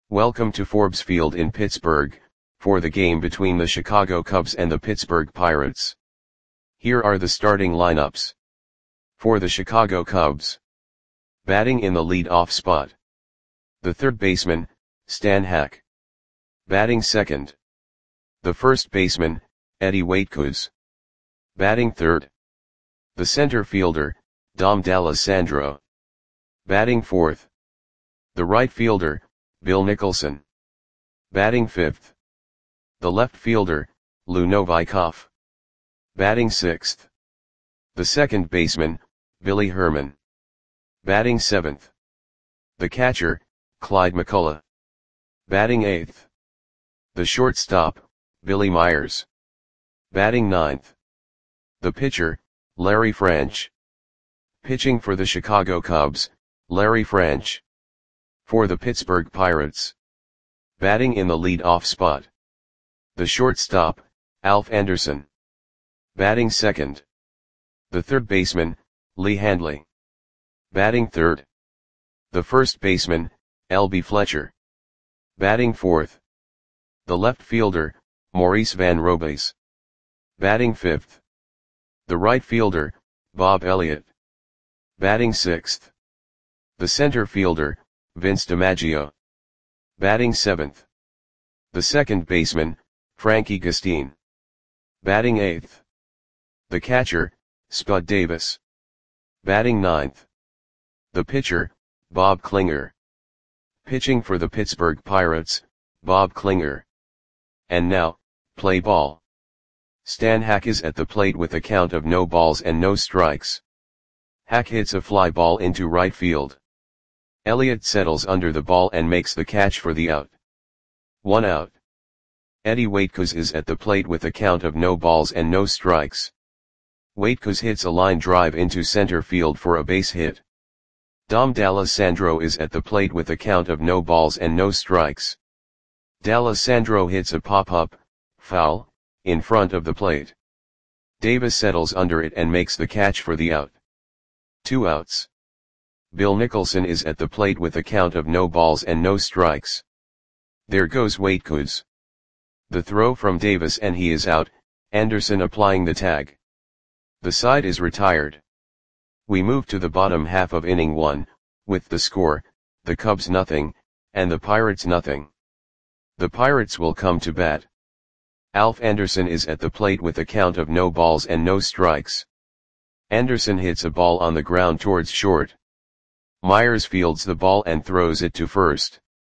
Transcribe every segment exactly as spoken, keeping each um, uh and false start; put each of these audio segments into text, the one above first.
Welcome to Forbes Field in Pittsburgh, for the game between the Chicago Cubs and the Pittsburgh Pirates. Here are the starting lineups. For the Chicago Cubs. Batting in the lead-off spot. The third baseman, Stan Hack. Batting second. The first baseman, Eddie Waitkus. Batting third. The center fielder, Dom D'Alessandro. Batting fourth. The right fielder, Bill Nicholson. Batting fifth. The left fielder, Lou Novikov. Batting sixth. The second baseman, Billy Herman. Batting seventh. The catcher, Clyde McCullough. Batting eighth. The shortstop, Billy Myers. Batting ninth. The pitcher, Larry French. Pitching for the Chicago Cubs, Larry French. For the Pittsburgh Pirates. Batting in the lead-off spot. The shortstop, Alf Anderson. Batting second. The third baseman, Lee Handley. Batting third. The first baseman, L B Fletcher. Batting fourth. The left fielder, Maurice Van Robays. Batting fifth. The right fielder, Bob Elliott. Batting sixth. The center fielder, Vince DiMaggio. Batting seventh. The second baseman, Frankie Gustine. Batting eighth. The catcher, Spud Davis. Batting ninth. The pitcher, Bob Klinger. Pitching for the Pittsburgh Pirates, Bob Klinger. And now, play ball. Stan Hack is at the plate with a count of no balls and no strikes. Hack hits a fly ball into right field. Elliott settles under the ball and makes the catch for the out. One out. Eddie Waitkus is at the plate with a count of no balls and no strikes. Waitkus hits a line drive into center field for a base hit. Dom D'Alessandro is at the plate with a count of no balls and no strikes. D'Alessandro hits a pop-up, foul, in front of the plate. Davis settles under it and makes the catch for the out. Two outs. Bill Nicholson is at the plate with a count of no balls and no strikes. There goes Waitkus. The throw from Davis and he is out, Anderson applying the tag. The side is retired. We move to the bottom half of inning one, with the score, the Cubs nothing, and the Pirates nothing. The Pirates will come to bat. Alf Anderson is at the plate with a count of no balls and no strikes. Anderson hits a ball on the ground towards short. Myers fields the ball and throws it to first.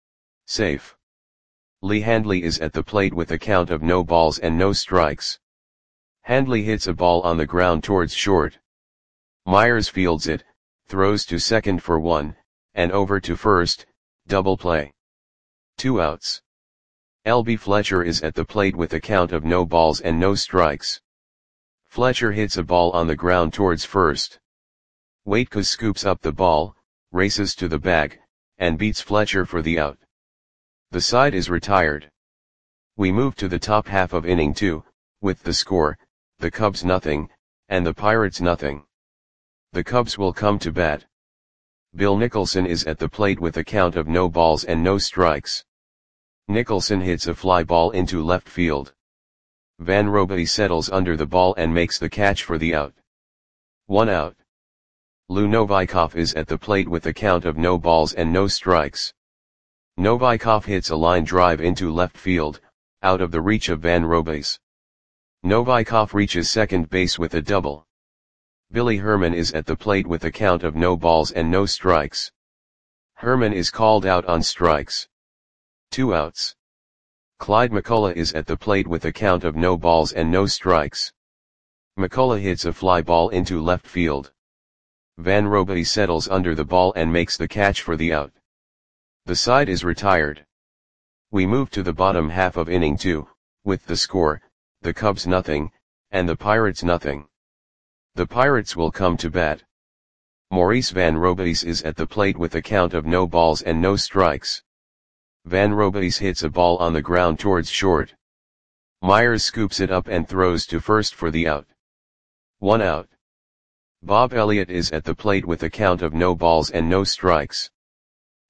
Safe. Lee Handley is at the plate with a count of no balls and no strikes. Handley hits a ball on the ground towards short. Myers fields it, throws to second for one, and over to first, double play. Two outs. L B Fletcher is at the plate with a count of no balls and no strikes. Fletcher hits a ball on the ground towards first. Waitkus scoops up the ball, races to the bag, and beats Fletcher for the out. The side is retired. We move to the top half of inning two, with the score, the Cubs nothing, and the Pirates nothing. The Cubs will come to bat. Bill Nicholson is at the plate with a count of no balls and no strikes. Nicholson hits a fly ball into left field. Van Robays settles under the ball and makes the catch for the out. One out. Lou Novikov is at the plate with a count of no balls and no strikes. Novikov hits a line drive into left field, out of the reach of Van Robays. Novikov reaches second base with a double. Billy Herman is at the plate with a count of no balls and no strikes. Herman is called out on strikes. Two outs. Clyde McCullough is at the plate with a count of no balls and no strikes. McCullough hits a fly ball into left field. Van Robays settles under the ball and makes the catch for the out. The side is retired. We move to the bottom half of inning two, with the score, the Cubs nothing, and the Pirates nothing. The Pirates will come to bat. Maurice Van Robays is at the plate with a count of no balls and no strikes. Van Robays hits a ball on the ground towards short. Myers scoops it up and throws to first for the out. One out. Bob Elliott is at the plate with a count of no balls and no strikes.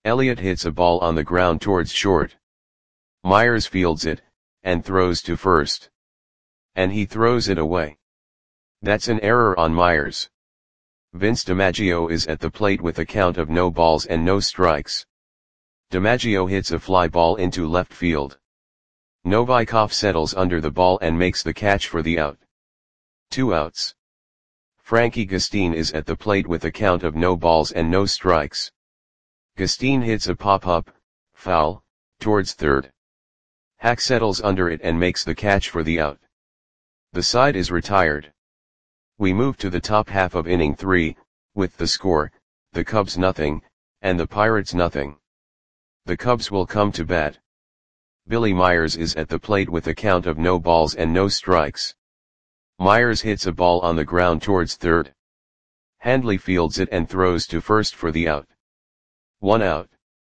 Elliott hits a ball on the ground towards short. Myers fields it, and throws to first. And he throws it away. That's an error on Myers. Vince DiMaggio is at the plate with a count of no balls and no strikes. DiMaggio hits a fly ball into left field. Novikov settles under the ball and makes the catch for the out. Two outs. Frankie Gustin is at the plate with a count of no balls and no strikes. Gustin hits a pop-up, foul, towards third. Hack settles under it and makes the catch for the out. The side is retired. We move to the top half of inning three, with the score, the Cubs nothing, and the Pirates nothing. The Cubs will come to bat. Billy Myers is at the plate with a count of no balls and no strikes. Myers hits a ball on the ground towards third. Handley fields it and throws to first for the out. One out.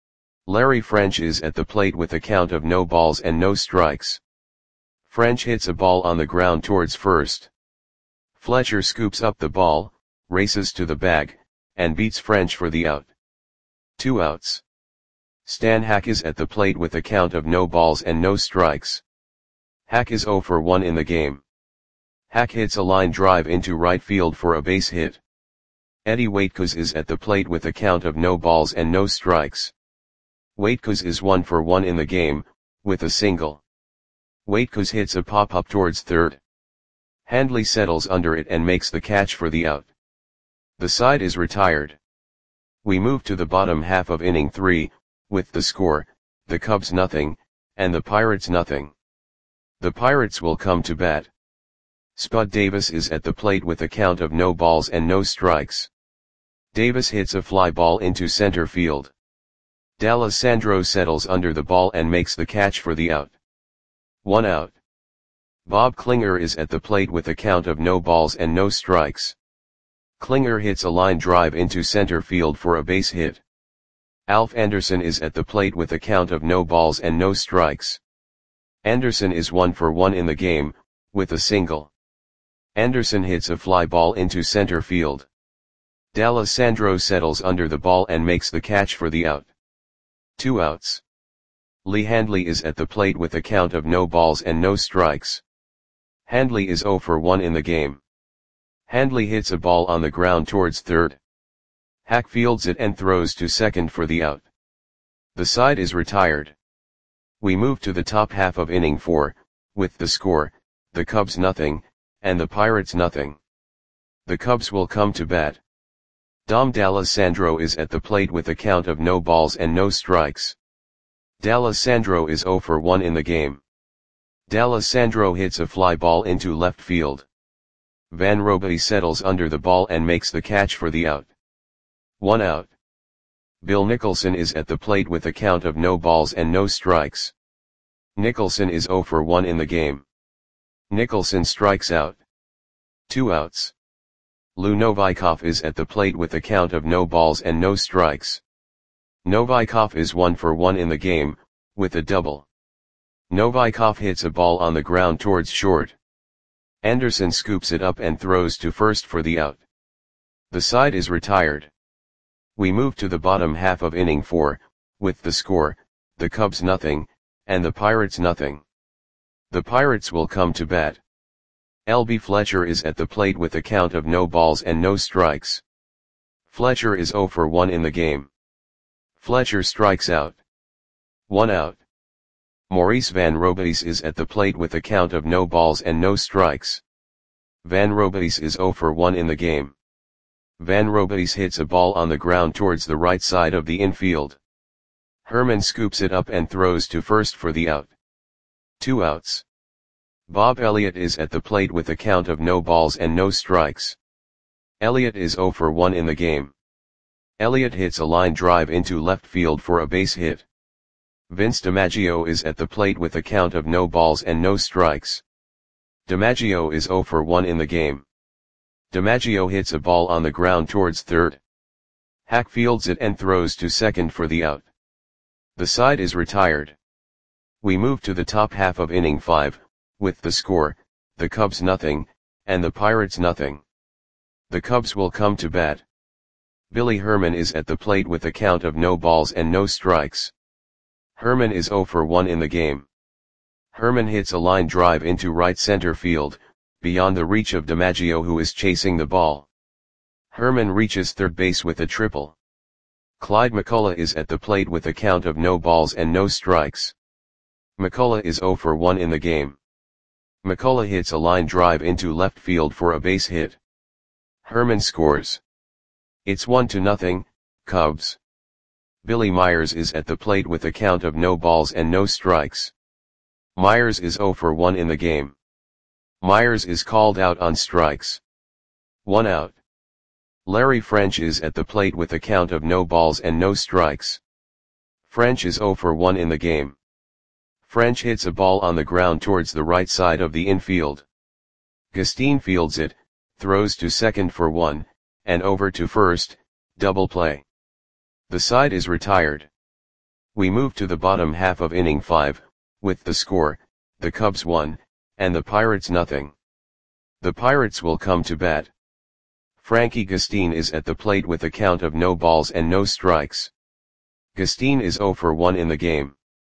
Larry French is at the plate with a count of no balls and no strikes. French hits a ball on the ground towards first. Fletcher scoops up the ball, races to the bag, and beats French for the out. Two outs. Stan Hack is at the plate with a count of no balls and no strikes. Hack is oh for one in the game. Hack hits a line drive into right field for a base hit. Eddie Waitkos is at the plate with a count of no balls and no strikes. Waitkos is one for one in the game, with a single. Waitkos hits a pop-up towards third. Handley settles under it and makes the catch for the out. The side is retired. We move to the bottom half of inning three, with the score, the Cubs nothing, and the Pirates nothing. The Pirates will come to bat. Spud Davis is at the plate with a count of no balls and no strikes. Davis hits a fly ball into center field. D'Alessandro settles under the ball and makes the catch for the out. One out. Bob Klinger is at the plate with a count of no balls and no strikes. Klinger hits a line drive into center field for a base hit. Alf Anderson is at the plate with a count of no balls and no strikes. Anderson is one for one in the game, with a single. Anderson hits a fly ball into center field. D'Alessandro settles under the ball and makes the catch for the out. Two outs. Lee Handley is at the plate with a count of no balls and no strikes. Handley is oh for one in the game. Handley hits a ball on the ground towards third. Hack fields it and throws to second for the out. The side is retired. We move to the top half of inning four, with the score, the Cubs nothing, and the Pirates nothing. The Cubs will come to bat. Dom D'Alessandro is at the plate with a count of no balls and no strikes. D'Alessandro is oh for one in the game. D'Alessandro hits a fly ball into left field. Van Roby settles under the ball and makes the catch for the out. One out. Bill Nicholson is at the plate with a count of no balls and no strikes. Nicholson is oh for one in the game. Nicholson strikes out. Two outs. Lou Novikov is at the plate with a count of no balls and no strikes. Novikov is one for one in the game, with a double. Novikov hits a ball on the ground towards short. Anderson scoops it up and throws to first for the out. The side is retired. We move to the bottom half of inning four, with the score, the Cubs nothing, and the Pirates nothing. The Pirates will come to bat. L B Fletcher is at the plate with a count of no balls and no strikes. Fletcher is oh for one in the game. Fletcher strikes out. One out. Maurice Van Robies is at the plate with a count of no balls and no strikes. Van Robies is oh for one in the game. Van Robies hits a ball on the ground towards the right side of the infield. Herman scoops it up and throws to first for the out. Two outs. Bob Elliott is at the plate with a count of no balls and no strikes. Elliott is oh for one in the game. Elliott hits a line drive into left field for a base hit. Vince DiMaggio is at the plate with a count of no balls and no strikes. DiMaggio is oh for one in the game. DiMaggio hits a ball on the ground towards third. Hack fields it and throws to second for the out. The side is retired. We move to the top half of inning five, with the score, the Cubs nothing, and the Pirates nothing. The Cubs will come to bat. Billy Herman is at the plate with a count of no balls and no strikes. Herman is zero for one in the game. Herman hits a line drive into right center field, beyond the reach of DiMaggio, who is chasing the ball. Herman reaches third base with a triple. Clyde McCullough is at the plate with a count of no balls and no strikes. McCullough is zero for one in the game. McCullough hits a line drive into left field for a base hit. Herman scores. It's one to nothing, Cubs. Billy Myers is at the plate with a count of no balls and no strikes. Myers is zero for one in the game. Myers is called out on strikes. One out. Larry French is at the plate with a count of no balls and no strikes. French is zero for one in the game. French hits a ball on the ground towards the right side of the infield. Gustin fields it, throws to second for one, and over to first, double play. The side is retired. We move to the bottom half of inning five, with the score, the Cubs one, and the Pirates nothing. The Pirates will come to bat. Frankie Gustin is at the plate with a count of no balls and no strikes. Gustin is zero for one in the game.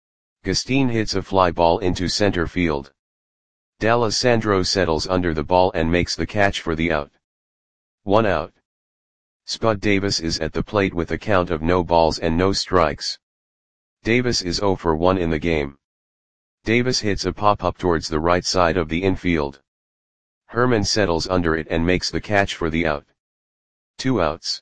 Gustin hits a fly ball into center field. D'Alessandro settles under the ball and makes the catch for the out. One out. Spud Davis is at the plate with a count of no balls and no strikes. Davis is zero for one in the game. Davis hits a pop-up towards the right side of the infield. Herman settles under it and makes the catch for the out. Two outs.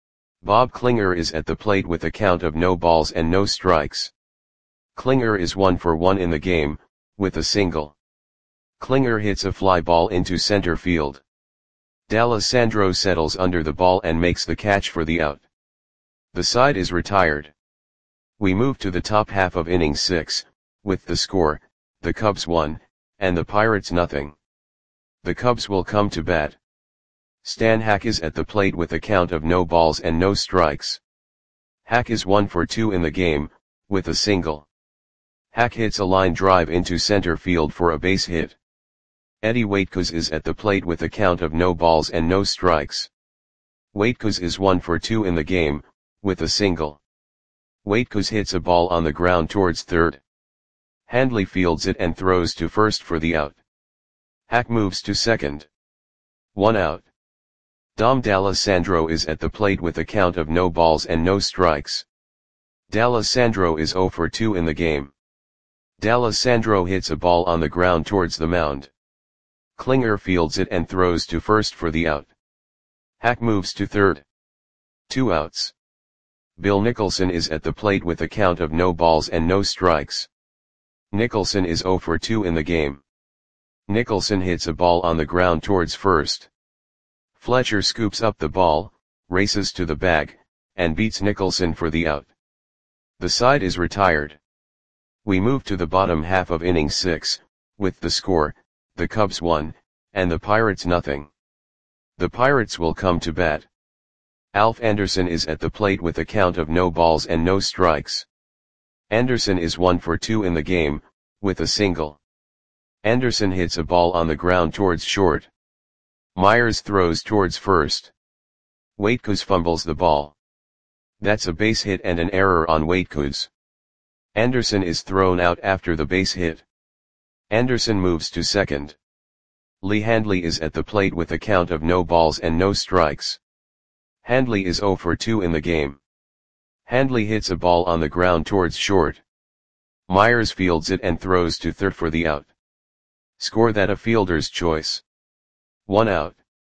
Bob Klinger is at the plate with a count of no balls and no strikes. Klinger is one for one in the game, with a single. Klinger hits a fly ball into center field. D'Alessandro settles under the ball and makes the catch for the out. The side is retired. We move to the top half of inning six, with the score, the Cubs one, and the Pirates nothing. The Cubs will come to bat. Stan Hack is at the plate with a count of no balls and no strikes. Hack is one for two in the game, with a single. Hack hits a line drive into center field for a base hit. Eddie Waitkos is at the plate with a count of no balls and no strikes. Waitkos is one for two in the game, with a single. Waitkos hits a ball on the ground towards third. Handley fields it and throws to first for the out. Hack moves to second. One out. Dom D'Alessandro is at the plate with a count of no balls and no strikes. D'Alessandro is zero for two in the game. D'Alessandro hits a ball on the ground towards the mound. Klinger fields it and throws to first for the out. Hack moves to third. Two outs. Bill Nicholson is at the plate with a count of no balls and no strikes. Nicholson is zero for two in the game. Nicholson hits a ball on the ground towards first. Fletcher scoops up the ball, races to the bag, and beats Nicholson for the out. The side is retired. We move to the bottom half of inning six, with the score, the Cubs one, and the Pirates nothing. The Pirates will come to bat. Alf Anderson is at the plate with a count of no balls and no strikes. Anderson is one for two in the game, with a single. Anderson hits a ball on the ground towards short. Myers throws towards first. Waitkos fumbles the ball. That's a base hit and an error on Waitkos. Anderson is thrown out after the base hit. Anderson moves to second. Lee Handley is at the plate with a count of no balls and no strikes. Handley is zero for two in the game. Handley hits a ball on the ground towards short. Myers fields it and throws to third for the out. Score that a fielder's choice. One out.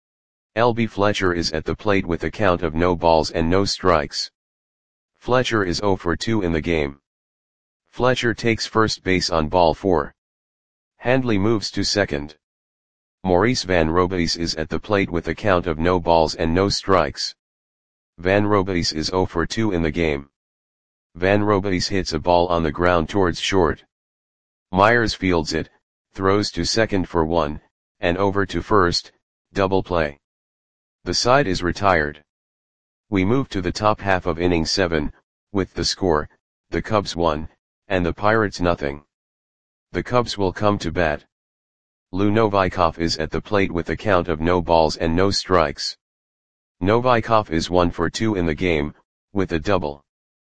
L B Fletcher is at the plate with a count of no balls and no strikes. Fletcher is zero for two in the game. Fletcher takes first base on ball four. Handley moves to second. Maurice Van Robies is at the plate with a count of no balls and no strikes. Van Robies is zero for two in the game. Van Robies hits a ball on the ground towards short. Myers fields it, throws to second for one, and over to first, double play. The side is retired. We move to the top half of inning seven, with the score, the Cubs one, and the Pirates nothing. The Cubs will come to bat. Lou Novikov is at the plate with a count of no balls and no strikes. Novikov is one for two in the game, with a double.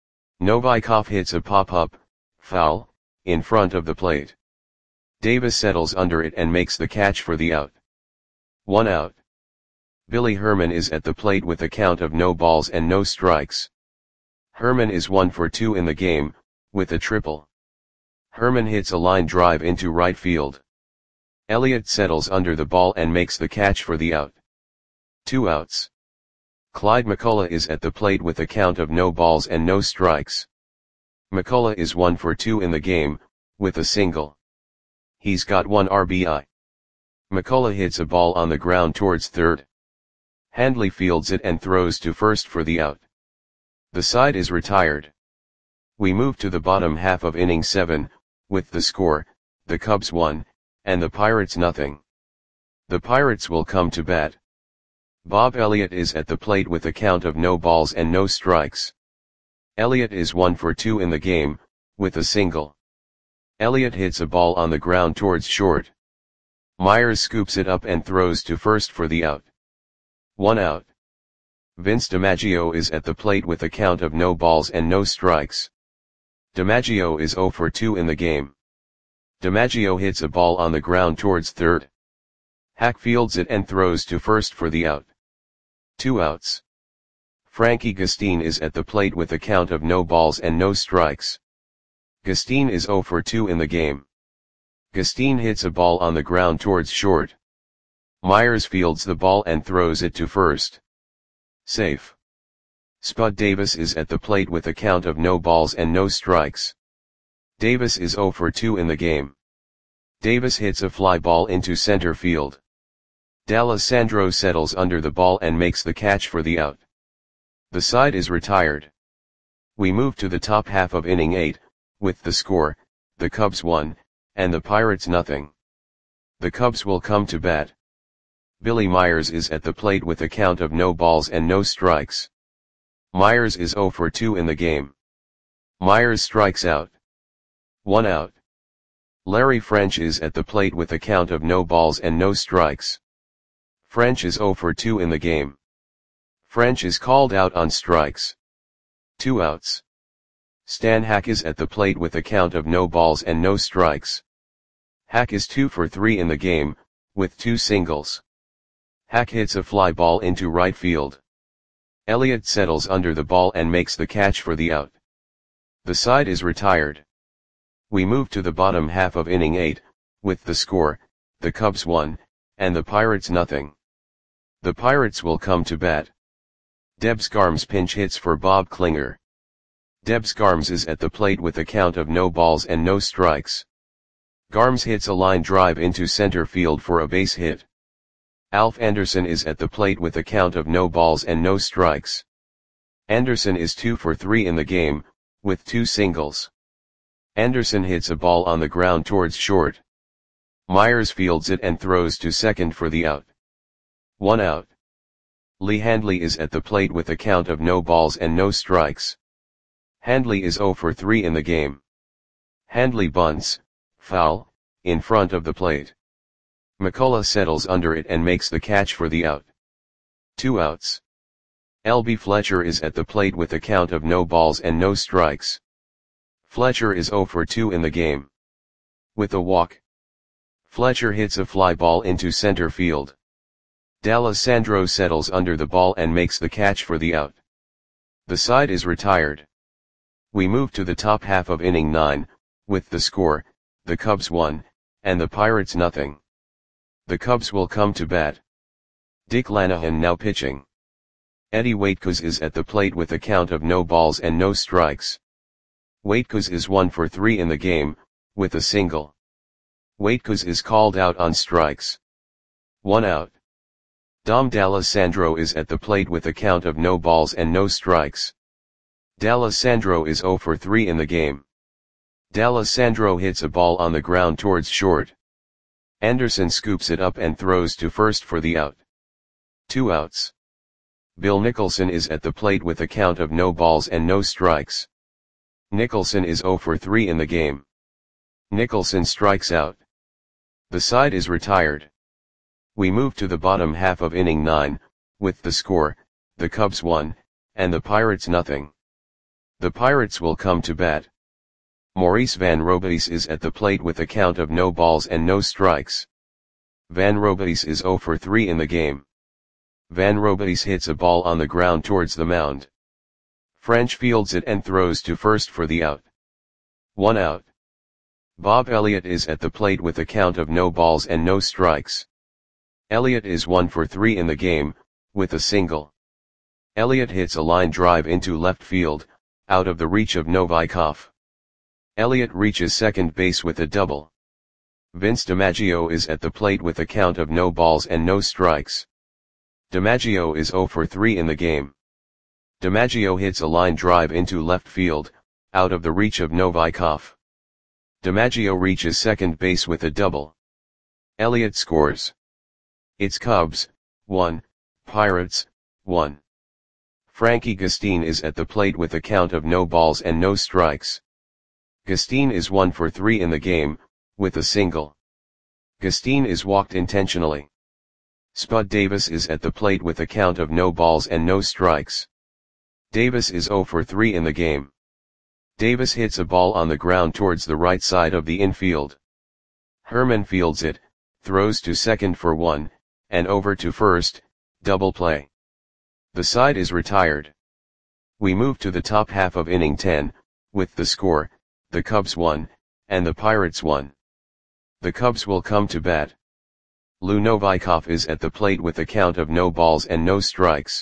Novikov hits a pop-up, foul, in front of the plate. Davis settles under it and makes the catch for the out. One out. Billy Herman is at the plate with a count of no balls and no strikes. Herman is one for two in the game, with a triple. Herman hits a line drive into right field. Elliott settles under the ball and makes the catch for the out. Two outs. Clyde McCullough is at the plate with a count of no balls and no strikes. McCullough is one for two in the game, with a single. He's got one R B I. McCullough hits a ball on the ground towards third. Handley fields it and throws to first for the out. The side is retired. We move to the bottom half of inning seven, with the score, the Cubs one, and the Pirates nothing. The Pirates will come to bat. Bob Elliott is at the plate with a count of no balls and no strikes. Elliott is one for two in the game, with a single. Elliott hits a ball on the ground towards short. Myers scoops it up and throws to first for the out. One out. Vince DiMaggio is at the plate with a count of no balls and no strikes. DiMaggio is zero for two in the game. DiMaggio hits a ball on the ground towards third. Hack fields it and throws to first for the out. Two outs. Frankie Gustin is at the plate with a count of no balls and no strikes. Gustin is zero for two in the game. Gustin hits a ball on the ground towards short. Myers fields the ball and throws it to first. Safe. Spud Davis is at the plate with a count of no balls and no strikes. Davis is zero for two in the game. Davis hits a fly ball into center field. D'Alessandro settles under the ball and makes the catch for the out. The side is retired. We move to the top half of inning eight, with the score, the Cubs one, and the Pirates nothing. The Cubs will come to bat. Billy Myers is at the plate with a count of no balls and no strikes. Myers is zero for two in the game. Myers strikes out. One out. Larry French is at the plate with a count of no balls and no strikes. French is zero for two in the game. French is called out on strikes. Two outs. Stan Hack is at the plate with a count of no balls and no strikes. Hack is two for three in the game, with two singles. Hack hits a fly ball into right field. Elliott settles under the ball and makes the catch for the out. The side is retired. We move to the bottom half of inning eight, with the score, the Cubs one, and the Pirates nothing. The Pirates will come to bat. Debs Garms pinch hits for Bob Klinger. Debs Garms is at the plate with a count of no balls and no strikes. Garms hits a line drive into center field for a base hit. Alf Anderson is at the plate with a count of no balls and no strikes. Anderson is two for three in the game, with two singles. Anderson hits a ball on the ground towards short. Myers fields it and throws to second for the out. One out. Lee Handley is at the plate with a count of no balls and no strikes. Handley is zero for three in the game. Handley bunts, foul, in front of the plate. McCullough settles under it and makes the catch for the out. Two outs. L B Fletcher is at the plate with a count of no balls and no strikes. Fletcher is zero for two in the game. With a walk. Fletcher hits a fly ball into center field. D'Alessandro settles under the ball and makes the catch for the out. The side is retired. We move to the top half of inning nine, with the score, the Cubs one, and the Pirates nothing. The Cubs will come to bat. Dick Lanahan now pitching. Eddie Waitkos is at the plate with a count of no balls and no strikes. Waitkos is one for three in the game, with a single. Waitkos is called out on strikes. One out. Dom D'Alessandro is at the plate with a count of no balls and no strikes. D'Alessandro is zero for three in the game. D'Alessandro hits a ball on the ground towards short. Anderson scoops it up and throws to first for the out. Two outs. Bill Nicholson is at the plate with a count of no balls and no strikes. Nicholson is zero for three in the game. Nicholson strikes out. The side is retired. We move to the bottom half of inning nine, with the score, the Cubs one, and the Pirates nothing. The Pirates will come to bat. Maurice Van Robies is at the plate with a count of no balls and no strikes. Van Robies is zero for three in the game. Van Robies hits a ball on the ground towards the mound. French fields it and throws to first for the out. One out. Bob Elliott is at the plate with a count of no balls and no strikes. Elliott is one for three in the game, with a single. Elliott hits a line drive into left field, out of the reach of Novikov. Elliott reaches second base with a double. Vince DiMaggio is at the plate with a count of no balls and no strikes. DiMaggio is zero for three in the game. DiMaggio hits a line drive into left field, out of the reach of Novikov. DiMaggio reaches second base with a double. Elliott scores. It's Cubs, one, Pirates, one. Frankie Gustin is at the plate with a count of no balls and no strikes. Gustin is one for three in the game, with a single. Gustin is walked intentionally. Spud Davis is at the plate with a count of no balls and no strikes. Davis is zero for three in the game. Davis hits a ball on the ground towards the right side of the infield. Herman fields it, throws to second for one, and over to first, double play. The side is retired. We move to the top half of inning ten, with the score, the Cubs one, and the Pirates one. The Cubs will come to bat. Lou Novikov is at the plate with a count of no balls and no strikes.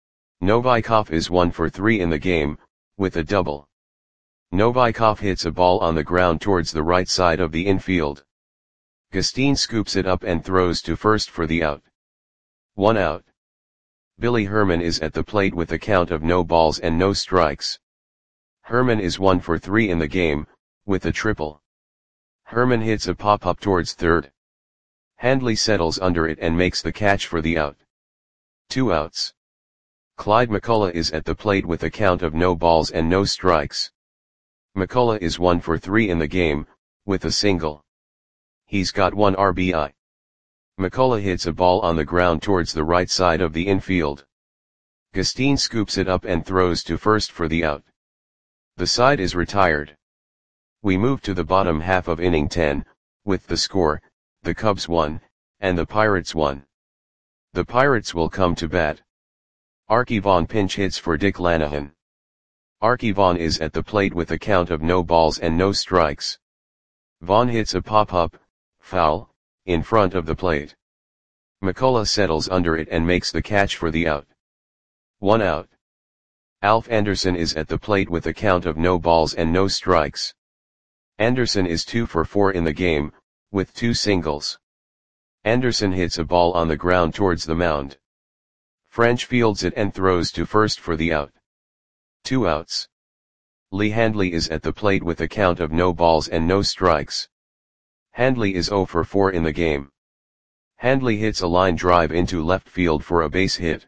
Novikov is one for three in the game, with a double. Novikov hits a ball on the ground towards the right side of the infield. Gustin scoops it up and throws to first for the out. One out. Billy Herman is at the plate with a count of no balls and no strikes. Herman is one for three in the game, with a triple. Herman hits a pop-up towards third. Handley settles under it and makes the catch for the out. Two outs. Clyde McCullough is at the plate with a count of no balls and no strikes. McCullough is one for three in the game, with a single. He's got one R B I. McCullough hits a ball on the ground towards the right side of the infield. Gustin scoops it up and throws to first for the out. The side is retired. We move to the bottom half of inning ten, with the score, the Cubs one, and the Pirates one. The Pirates will come to bat. Archie Vaughan pinch hits for Dick Lanahan. Archie Vaughan is at the plate with a count of no balls and no strikes. Vaughan hits a pop-up, foul, in front of the plate. McCullough settles under it and makes the catch for the out. One out. Alf Anderson is at the plate with a count of no balls and no strikes. Anderson is two for four in the game, with two singles. Anderson hits a ball on the ground towards the mound. French fields it and throws to first for the out. Two outs. Lee Handley is at the plate with a count of no balls and no strikes. Handley is zero for four in the game. Handley hits a line drive into left field for a base hit.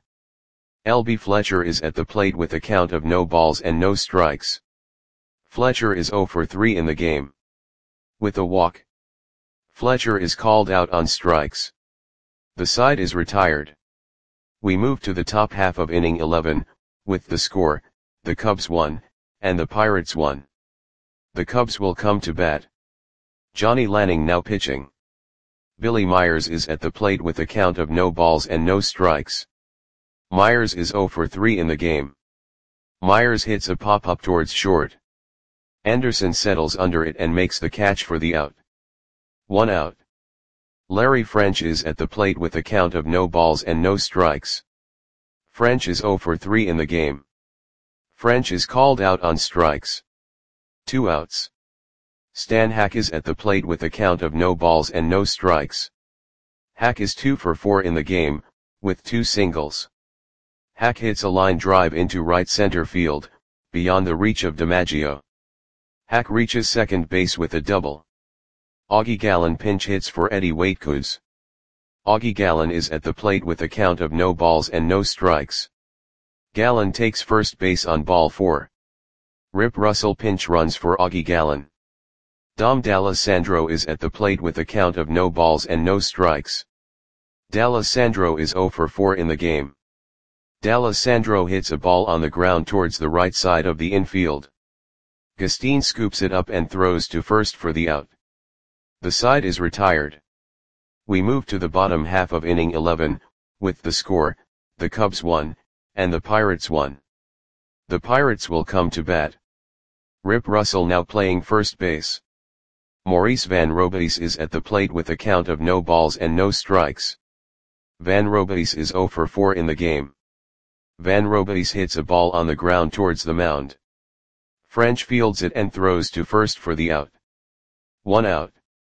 L B Fletcher is at the plate with a count of no balls and no strikes. Fletcher is zero for three in the game. With a walk. Fletcher is called out on strikes. The side is retired. We move to the top half of inning eleven, with the score, the Cubs one, and the Pirates one. The Cubs will come to bat. Johnny Lanning now pitching. Billy Myers is at the plate with a count of no balls and no strikes. Myers is zero for three in the game. Myers hits a pop-up towards short. Anderson settles under it and makes the catch for the out. One out. Larry French is at the plate with a count of no balls and no strikes. French is zero for three in the game. French is called out on strikes. Two outs. Stan Hack is at the plate with a count of no balls and no strikes. Hack is two for four in the game, with two singles. Hack hits a line drive into right center field, beyond the reach of DiMaggio. Hack reaches second base with a double. Augie Gallen pinch hits for Eddie Waitkus. Augie Gallen is at the plate with a count of no balls and no strikes. Gallen takes first base on ball four. Rip Russell pinch runs for Augie Gallen. Dom D'Alessandro is at the plate with a count of no balls and no strikes. D'Alessandro is zero for four in the game. D'Alessandro hits a ball on the ground towards the right side of the infield. Gustin scoops it up and throws to first for the out. The side is retired. We move to the bottom half of inning eleven, with the score, the Cubs won, and the Pirates won. The Pirates will come to bat. Rip Russell now playing first base. Maurice Van Robays is at the plate with a count of no balls and no strikes. Van Robays is zero for four in the game. Van Robays hits a ball on the ground towards the mound. French fields it and throws to first for the out. One out.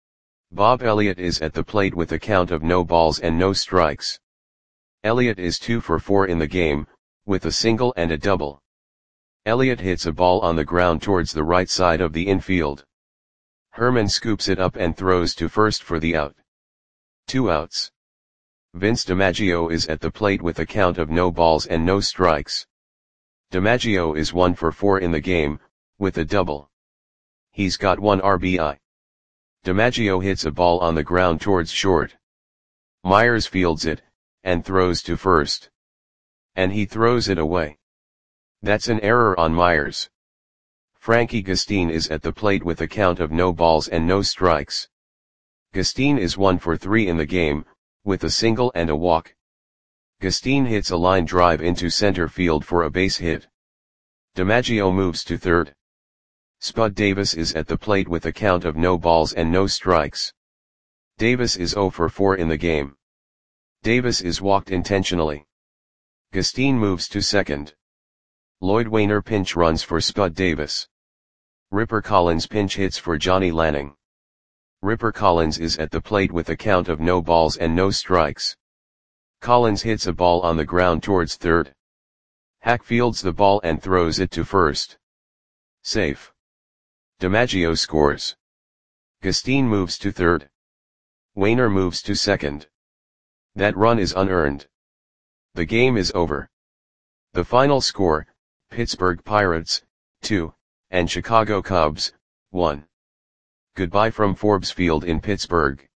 Bob Elliott is at the plate with a count of no balls and no strikes. Elliott is two for four in the game, with a single and a double. Elliott hits a ball on the ground towards the right side of the infield. Herman scoops it up and throws to first for the out. Two outs. Vince DiMaggio is at the plate with a count of no balls and no strikes. DiMaggio is one for four in the game, with a double. He's got one R B I. DiMaggio hits a ball on the ground towards short. Myers fields it, and throws to first. And he throws it away. That's an error on Myers. Frankie Gustin is at the plate with a count of no balls and no strikes. Gustin is one for three in the game, with a single and a walk. Gustin hits a line drive into center field for a base hit. DiMaggio moves to third. Spud Davis is at the plate with a count of no balls and no strikes. Davis is zero for four in the game. Davis is walked intentionally. Gustin moves to second. Lloyd Wainer pinch runs for Spud Davis. Ripper Collins pinch hits for Johnny Lanning. Ripper Collins is at the plate with a count of no balls and no strikes. Collins hits a ball on the ground towards third. Hack fields the ball and throws it to first. Safe. DiMaggio scores. Gustin moves to third. Wainer moves to second. That run is unearned. The game is over. The final score, Pittsburgh Pirates, two, and Chicago Cubs, one. Goodbye from Forbes Field in Pittsburgh.